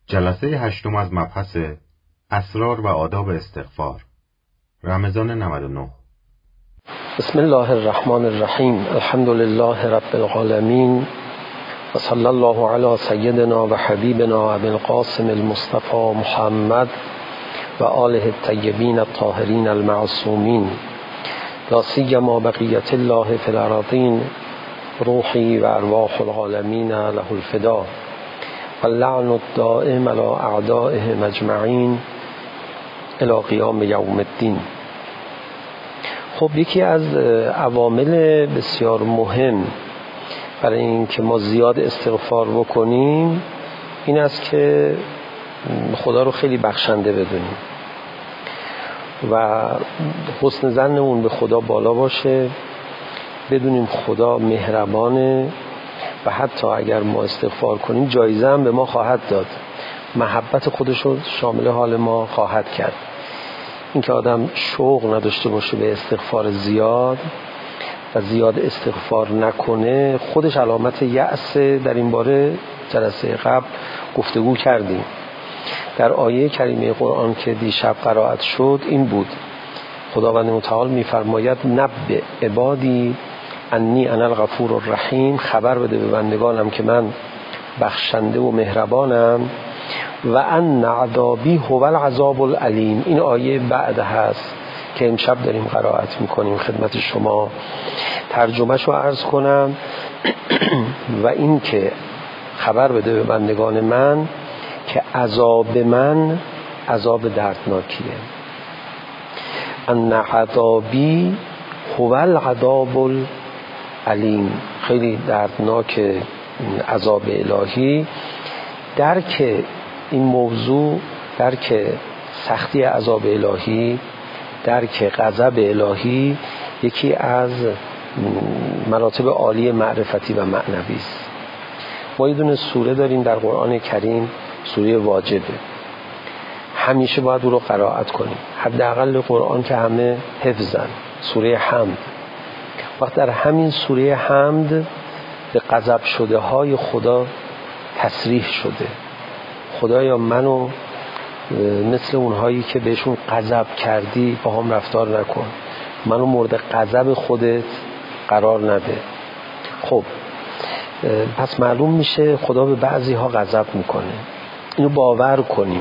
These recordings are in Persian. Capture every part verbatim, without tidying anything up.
جلسه هشتم از مبحث اسرار و آداب استغفار، رمضان نود و نه. بسم الله الرحمن الرحیم. الحمد لله رب العالمین و صلی الله علی سیدنا و حبیبنا ابی القاسم المصطفى محمد و آله الطیبین الطاهرین المعصومین، لا سیما بقیت الله فی الارضین، روحی و ارواح العالمین له الفدا و اللعن الدائم علی اعدائهم اجمعین الی قیام یوم الدین. خب یکی از عوامل بسیار مهم برای این که ما زیاد استغفار بکنیم این است که خدا رو خیلی بخشنده بدونیم و حسن ظنمون به خدا بالا باشه، بدونیم خدا مهربانه و حتی اگر ما استغفار کنیم جایزه هم به ما خواهد داد، محبت خودش رو شامل حال ما خواهد کرد. اینکه آدم شوق نداشته باشه به استغفار زیاد و زیاد استغفار نکنه خودش علامت یأس. در این باره جلسه قبل گفتگو کردیم. در آیه کریمه قرآن که دیشب قرائت شد این بود: خداوند متعال می‌فرماید نبئ عبادی انی انا الغفور الرحیم، خبر بده به بندگانم که من بخشنده و مهربانم، و ان عذابی هو العذاب العلیم. این آیه بعد هست که امشب داریم قرائت میکنیم خدمت شما. ترجمهش رو عرض کنم و این که خبر بده به بندگان من که عذاب من عذاب دردناکیه. ان عذابی هو العذاب العلیم، خیلی دردناک عذاب الهی. درک این موضوع، درک سختی عذاب الهی، درک غضب الهی یکی از مراتب عالی معرفتی و معنوی است. ما یه دونه سوره داریم در قرآن کریم، سوره واجبه، همیشه باید او رو قرائت کنیم، حداقل قرآن که همه حفظن، سوره حمد. وقت در همین سوره حمد به غضب شده های خدا تصریح شده: خدایا منو مثل اونهایی که بهشون غضب کردی با هم رفتار نکن، منو مورد غضب خودت قرار نده. خب پس معلوم میشه خدا به بعضی ها غضب میکنه، اینو باور کنیم.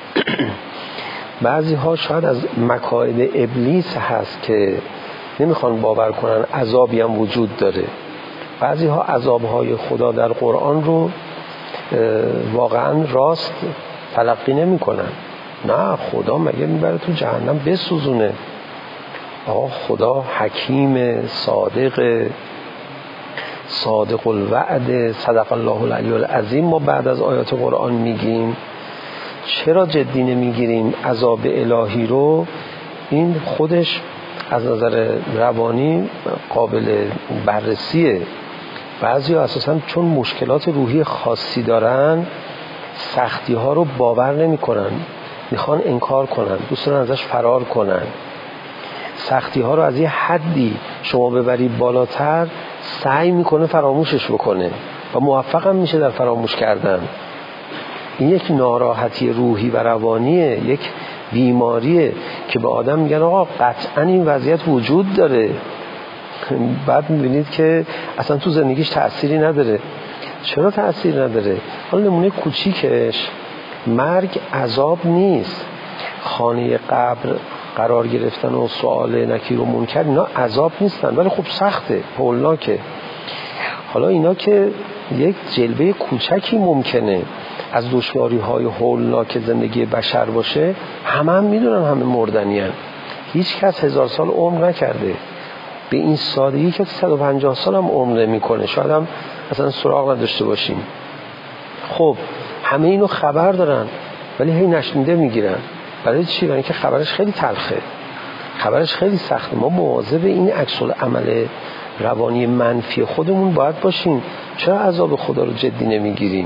بعضی ها شاید از مکائد ابلیس هست که نمیخوان باور کنن عذابی هم وجود داره. بعضی ها عذابهای خدا در قرآن رو واقعا راست تلقی نمی کنن. نه، خدا مگه میبره تو جهنم بسوزونه؟ آقا خدا حکیم، صادق، صادق الوعد، صدق الله العلی العظیم. ما بعد از آیات قرآن میگیم چرا جدی نمیگیریم عذاب الهی رو؟ این خودش از نظر روانی قابل بررسیه. بعضی ها اساساً چون مشکلات روحی خاصی دارن سختی ها رو باور نمی کنن، میخوان انکار کنن، دوست دارن ازش فرار کنن. سختی ها رو از یه حدی شما ببری بالاتر سعی میکنه فراموشش بکنه و موفق هم میشه در فراموش کردن. این یک ناراحتی روحی و روانیه، یک بیماریه که به آدم میگن آقا قطعا این وضعیت وجود داره. بعد میبینید که اصلا تو زندگیش تأثیری نداره. چرا تأثیر نداره؟ حالا نمونه کوچیکش، مرگ عذاب نیست. خانه قبر قرار گرفتن و سوال نکیر و منکر اینا عذاب نیستن، ولی خب سخته، هولناکه. حالا اینا که یک جلوه کوچکی ممکنه از دشواری های هولناک زندگی بشر باشه، همه هم میدونن همه مردنی هن. هیچ کس هزار سال عمر نکرده به این سادگی که صد و پنجاه سال هم عمر میکنه، شاید هم اصلا سراغ نداشته باشیم. خب همه اینو خبر دارن ولی هی نشنیده میگیرن. برای چی؟ برای اینکه خبرش خیلی تلخه، خبرش خیلی سخته. ما مواظب این عکس العمل روانی منفی خودمون باید باشیم. چرا عذاب خدا رو جدی نمیگیریم؟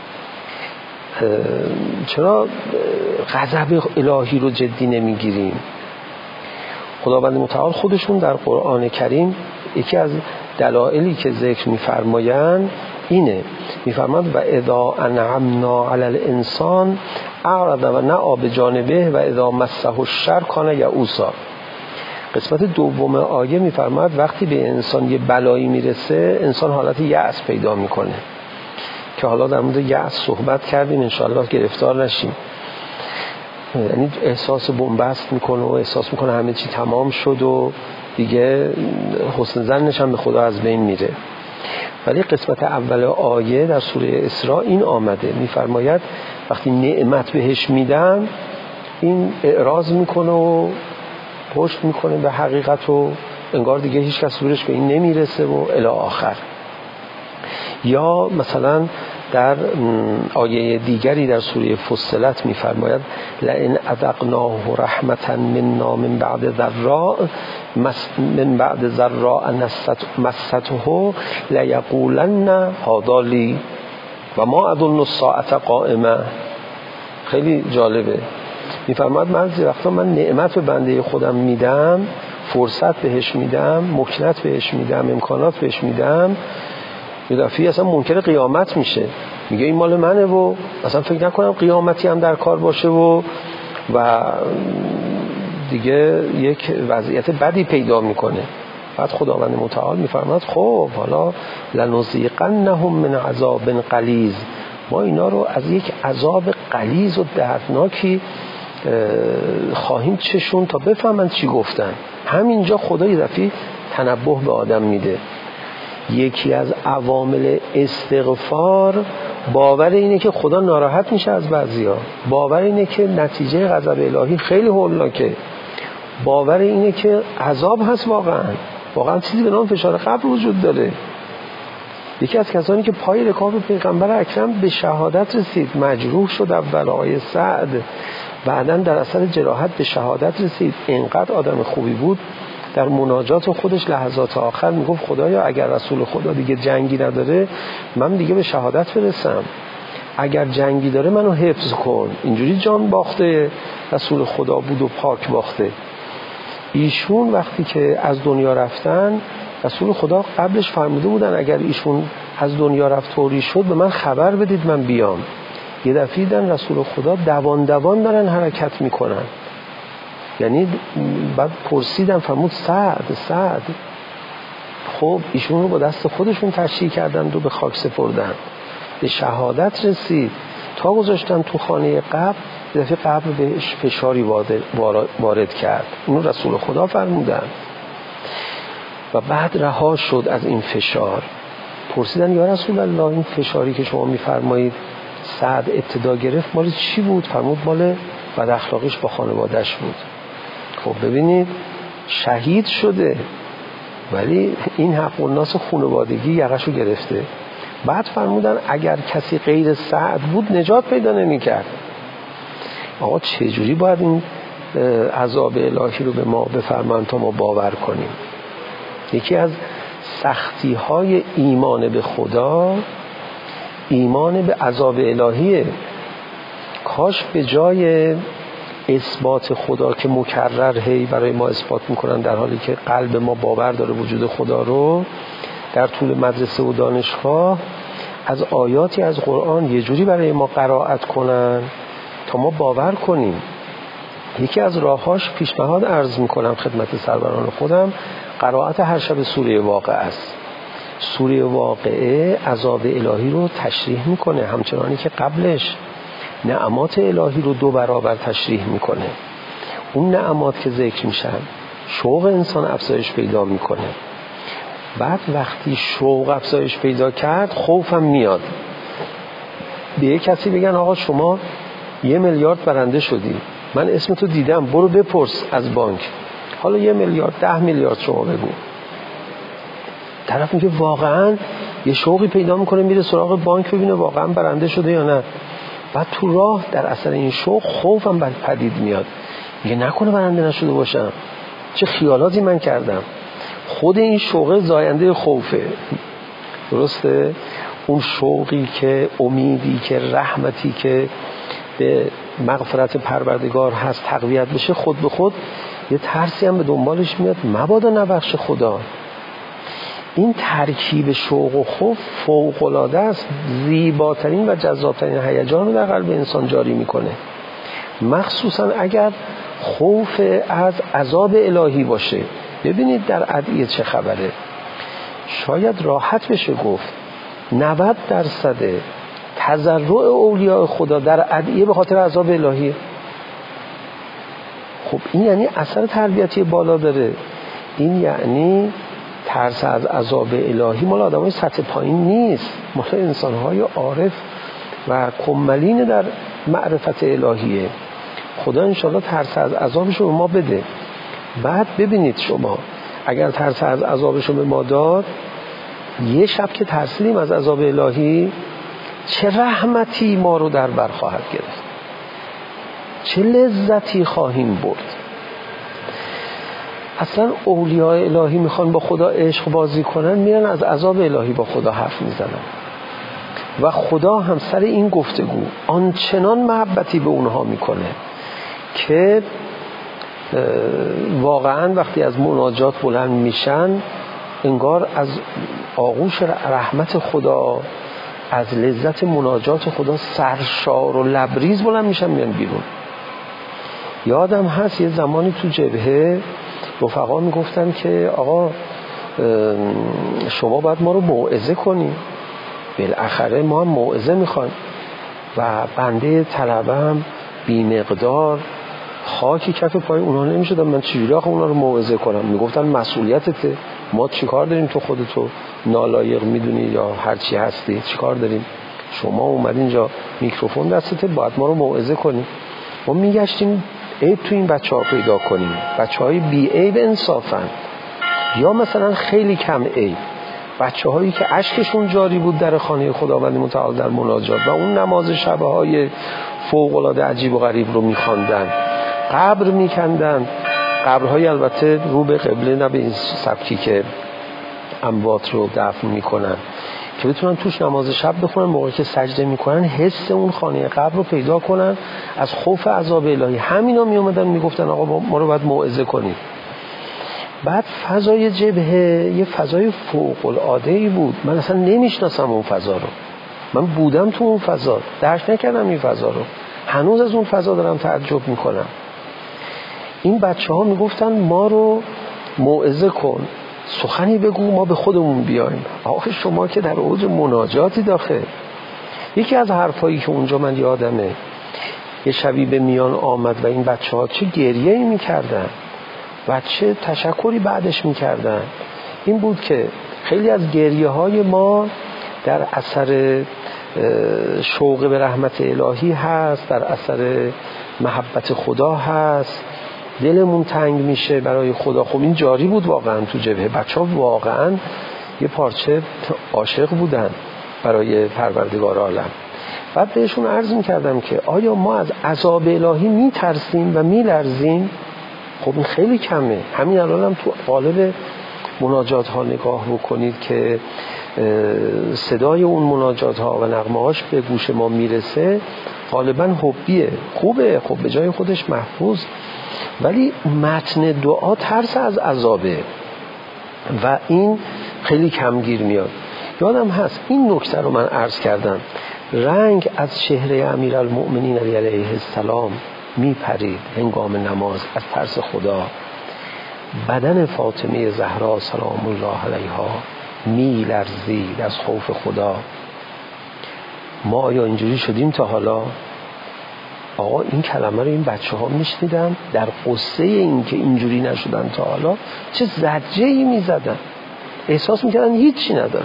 چرا غضب الهی رو جدی نمیگیریم؟ خداوند متعال خودشون در قرآن کریم یکی از دلایلی که ذکر می‌فرمایند اینه. میفرماد و اذا انعمنا علی الانسان اعرض و نأى بجانبه و اذا مسه الشر کان یئوسا. قسمت دوم آیه میفرماد وقتی به انسان یه بلایی میرسه انسان حالت یأس پیدا میکنه، که حالا در مورد یأس صحبت کردیم، انشاءالله گرفتار نشیم. یعنی احساس بنبست میکنه و احساس میکنه همه چی تمام شد و دیگه حسن ظنش هم به خدا از بین میره. ولی قسمت اول آیه در سوره اسراء این آمده، میفرماید وقتی نعمت بهش میدم این اعراض میکنه و پشت میکنه به حقیقت و انگار دیگه هیچ کس زورش به این نمیرسه و الی آخر. یا مثلا در آیه دیگری در سوره فصلت میفرماید لئن اذقناه رحمتا منا من بعد ضراء من بعد ضراء مسته لیقولن هذا لی و ما اظن الساعة قائمه. خیلی جالبه. میفرماید من وقتا من نعمت به بنده خودم میدم، فرصت بهش میدم، مکنت بهش میدم، امکانات بهش میدم، یه دفعه اصلا منکر قیامت میشه، میگه این مال منه و اصلا فکر نکنم قیامتی هم در کار باشه و و دیگه یک وضعیت بدی پیدا میکنه. بعد خداوند متعال میفرماید خب حالا لنذیقنهم من عذاب غلیظ، ما اینا رو از یک عذاب غلیظ و دردناکی خواهیم چشون تا بفهمن چی گفتن. همینجا خدا یه دفعه تنبه به آدم میده. یکی از عوامل استغفار باور اینه که خدا ناراحت میشه از بعضیا، باور اینه که نتیجه غضب الهی خیلی هولناکه، باور اینه که عذاب هست، واقعا واقعا چیزی به نام فشار قبر وجود داره. یکی از کسانی که پای رکاب پیغمبر اکرم به شهادت رسید، مجروح شد اول آقای سعد، بعداً در اثر جراحت به شهادت رسید. اینقدر آدم خوبی بود در مناجات خودش لحظات آخر میگفت خدایا اگر رسول خدا دیگه جنگی نداره من دیگه به شهادت برسم، اگر جنگی داره منو حفظ کن. اینجوری جان باخته رسول خدا بود و پاک باخته. ایشون وقتی که از دنیا رفتن رسول خدا قبلش فرموده بودن اگر ایشون از دنیا رفت طوری شد به من خبر بدید من بیام. یه دفعه دیدن رسول خدا دوان دوان دارن حرکت میکنن. یعنی بعد پرسیدن فرمود سعد سعد. خب ایشون رو با دست خودشون تشییع کردن و به خاک سپردن، به شهادت رسید. تا گذاشتن تو خانه قبر یه دفعه قبر بهش فشاری وارد کرد. اینو رسول خدا فرمودن و بعد رها شد از این فشار. پرسیدن یا رسول الله این فشاری که شما میفرمایید سعد ابتدا گرفت مال چی بود؟ فرمود مال بد اخلاقیش با خانواده‌اش بود. خب ببینید شهید شده ولی این حق الناس خانوادگی یقشو گرفته. بعد فرمودن اگر کسی غیر سعد بود نجات پیدا نمی‌کرد. آقا چجوری باید این عذاب الهی رو به ما بفرمان تا ما باور کنیم؟ یکی از سختی های ایمان به خدا ایمان به عذاب الهیه. کاش به جای اثبات خدا که مکرر هی برای ما اثبات میکنن در حالی که قلب ما باور داره وجود خدا رو، در طول مدرسه و دانشگاه از آیاتی از قرآن یه جوری برای ما قرائت کنن تا ما باور کنیم. یکی از راهاش پیشنهاد عرض میکنم خدمت سروران خودم، قرائت هر شب سوره واقعه است. سوره واقعه عذاب الهی رو تشریح میکنه، همچنانی که قبلش نعمات الهی رو دو برابر تشریح میکنه. اون نعمات که ذکر میشن شوق انسان افزایش پیدا میکنه. بعد وقتی شوق افزایش پیدا کرد خوفم میاد. به یک کسی بگن آقا شما یه میلیارد برنده شدی، من اسم تو دیدم، برو بپرس از بانک، حالا یه میلیارد ده میلیارد شما بگو. طرف میگه واقعا یه شوقی پیدا میکنه میره سراغ بانک ببینه واقعا برنده شده یا نه. بعد تو راه در اثر این شوق خوفم بر پدید میاد، میگه نکنه برنده نشده باشم، چه خیالاتی من کردم. خود این شوق زاینده خوفه. درسته؟ اون شوقی که امیدی که رحمتی که به مغفرت پروردگار هست تقویت بشه، خود به خود یه ترسی هم به دنبالش میاد مبادا نبخش خدا. این ترکیب شوق و خوف فوق‌العاده است، زیباترین و جذابترین هیجان رو در قلب انسان جاری میکنه، مخصوصا اگر خوف از عذاب الهی باشه. ببینید در ادعیه چه خبره. شاید راحت بشه گفت نود درصد تضرع اولیاء خدا در ادعیه به خاطر عذاب الهیه. خب این یعنی اثر تربیتی بالا داره، این یعنی ترس از عذاب الهی مال آدمای سطح پایین نیست، مال انسان‌های عارف و کملین در معرفت الهیه. خدا انشالله ترس از عذابش رو به ما بده. بعد ببینید شما اگر ترس از عذابش رو به ما داد، یه شب که ترسیدیم از عذاب الهی، چه رحمتی ما رو در بر خواهد گرفت، چه لذتی خواهیم برد. اصلا اولیاء الهی میخوان با خدا عشق بازی کنن، میرن از عذاب الهی با خدا حرف میزنن و خدا هم سر این گفتگو آنچنان محبتی به اونها میکنه که واقعا وقتی از مناجات بلند میشن انگار از آغوش رحمت خدا، از لذت مناجات خدا سرشار و لبریز بلند میشن میان بیرون. یادم هست یه زمانی تو جبهه رفقا میگفتن که آقا شما باید ما رو موعظه کنی. بالاخره ما هم موعظه میخوایم و بنده طلبم بی مقدار خاکی کف پای اونا نمیشدم، من چجوری آخه اونا رو موعظه کنم؟ میگفتن مسئولیتته، ما چی کار داریم، تو خودتو نالایق میدونی یا هر چی هستی، چی کار داریم؟ شما اومد اینجا میکروفون دستته، باید ما رو موعظه کنی. ما میگشتیم عیب تو این بچه ها پیدا کنیم، بچه های بی عیب انصافن یا مثلا خیلی کم عیب، بچه هایی که اشکشون جاری بود در خانه خداوند متعال در مناجات و اون نماز شبه های فوق العاده عجیب و غریب رو میخواندن، قبر میکندن، قبرهای البته رو به قبله، نه به این سبکی که اموات رو دفن میکنن، که بتونن توش نماز شب بخونن، موقعی که سجده میکنن حس اون خانه قبر رو پیدا کنن، از خوف عذاب الهی. همینا می اومدن میگفتن آقا ما رو باید موعظه کنید. بعد فضای جبهه یه فضای فوق العاده‌ای بود، من اصلا نمیشناسم اون فضا رو، من بودم تو اون فضا، درک نکردم این فضا رو، هنوز از اون فضا دارم تعجب میکنم. این بچه ها میگفتن ما رو موعظه کن، سخنی بگو ما به خودمون بیایم. آخه شما که در اوج مناجاتی داخل. یکی از حرفایی که اونجا من یادمه، یه شبی به میان آمد و این بچه ها چه گریه‌ای میکردن و چه تشکری بعدش میکردن، این بود که خیلی از گریه های ما در اثر شوق به رحمت الهی هست، در اثر محبت خدا هست، دلمون تنگ میشه برای خدا. خب این جاری بود واقعا تو جبهه، بچه ها واقعا یه پارچه عاشق بودن برای پروردگار عالم. بعد بهشون عرض میکردم که آیا ما از عذاب الهی میترسیم و میلرزیم؟ خب این خیلی کمه. همین الان هم تو قالب مناجات ها نگاه بکنید که صدای اون مناجات ها و نغمه هاش به گوش ما میرسه، غالبا حبیه، خوبه، خب به جای خودش محفوظ، ولی متن دعا ترس از عذابه و این خیلی کمگیر میاد. یادم هست این نکته رو من عرض کردم، رنگ از چهره امیرالمؤمنین علیه السلام میپرید هنگام نماز از ترس خدا، بدن فاطمه زهرا سلام الله علیها میلرزید از خوف خدا. ما آیا اینجوری شدیم تا حالا؟ آقا این کلمه رو این بچه ها میشنیدن در قصه این که اینجوری نشدن تا حالا چه زجه‌ای میزدن، احساس میکردن هیچی ندارن.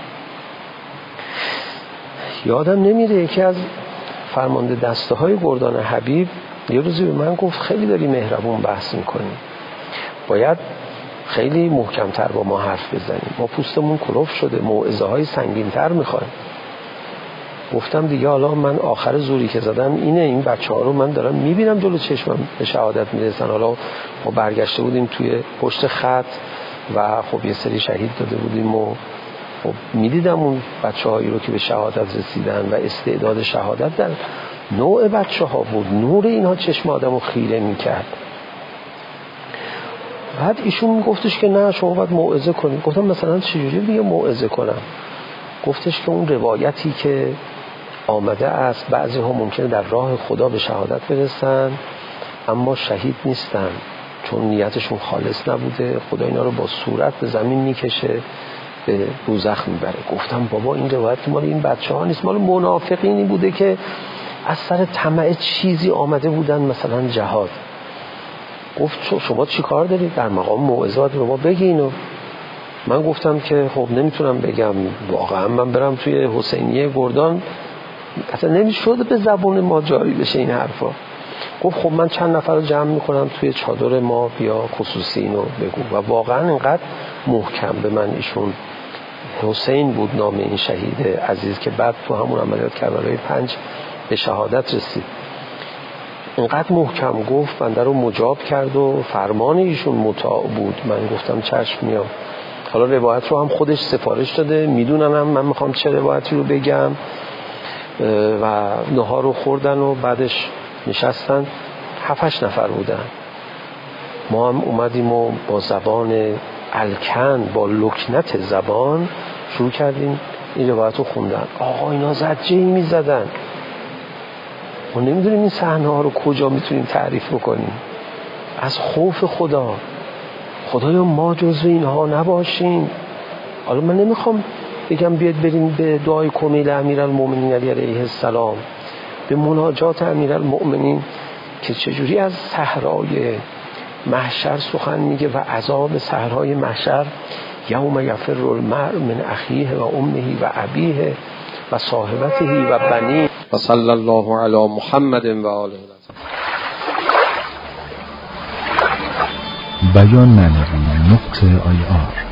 یادم نمیره یکی از فرمانده دسته های گردان حبیب یه روزی به من گفت خیلی داری مهربون بحث میکنی، باید خیلی محکمتر با ما حرف بزنیم، ما پوستمون کلوف شده، موعظه های سنگین‌تر میخوایم. گفتم دیگه حالا من آخر زوری که زدم اینه، این بچه ها رو من دارم میبینم جلو چشمم به شهادت میرسن. حالا ما برگشته بودیم توی پشت خط و خب یه سری شهید داده بودیم و خب میدیدم اون بچه هایی رو که به شهادت رسیدن و استعداد شهادت در نوع بچه ها بود، نور اینها چشم آدم رو خیره میکرد. بعد ایشون گفتش که نه شما باید موعظه کنید. گفتم مثلا چجوری دیگه موعظه کنم؟ گفتش که اون روایتی که آمده است بعضی ها ممکنه در راه خدا به شهادت برسن اما شهید نیستن چون نیتشون خالص نبوده، خدا اینا رو با صورت به زمین میکشه به دوزخ میبره. گفتم بابا این روایت مال این بچه ها نیست، مال منافقینی بوده که از سر طمع چیزی آمده بودن مثلا جهاد. گفت شما چی کار دارید؟ در مقام موعظات رو ما بگینو. من گفتم که خب نمیتونم بگم، واقعا من برم توی حسینیه گردان اصلا نمیشد به زبون ما جاری بشه این حرفا. گفت خب من چند نفر رو جمع میکنم توی چادر ما بیا خصوصی اینو بگو. و واقعا اینقدر محکم به من ایشون، حسین بود نام این شهید عزیز که بعد تو همون عملیات کربلای پنج به شهادت رسید، اینقدر محکم گفت بنده رو مجاب کرد و فرمان ایشون مطاع بود. من گفتم چشم میام. حالا روایت رو هم خودش سفارش داده، میدونن هم من میخوام چه روایتی رو بگم و نهار رو خوردن و بعدش نشستن. هفتش نفر بودن. ما هم اومدیم و با زبان الکن با لکنت زبان شروع کردیم این روایت رو خوندن. آقا اینا زجه‌ای میزدن. ما نمیدونیم این صحنه ها رو کجا میتونیم تعریف بکنیم. از خوف خدا، خدایا ما جزو اینها نباشیم. حالا من نمیخوام بگم بیاد بریم به دعای کمیل امیرالمومنین علی علیه السلام، به مناجات امیرالمومنین که چجوری از صحرای محشر سخن میگه و عذاب صحرای محشر، یوم یفر المرء من اخیه و امه و ابیه و صاحبته و بنی و صلی الله علی محمد و آله. بیان معنوی نقطه آی آر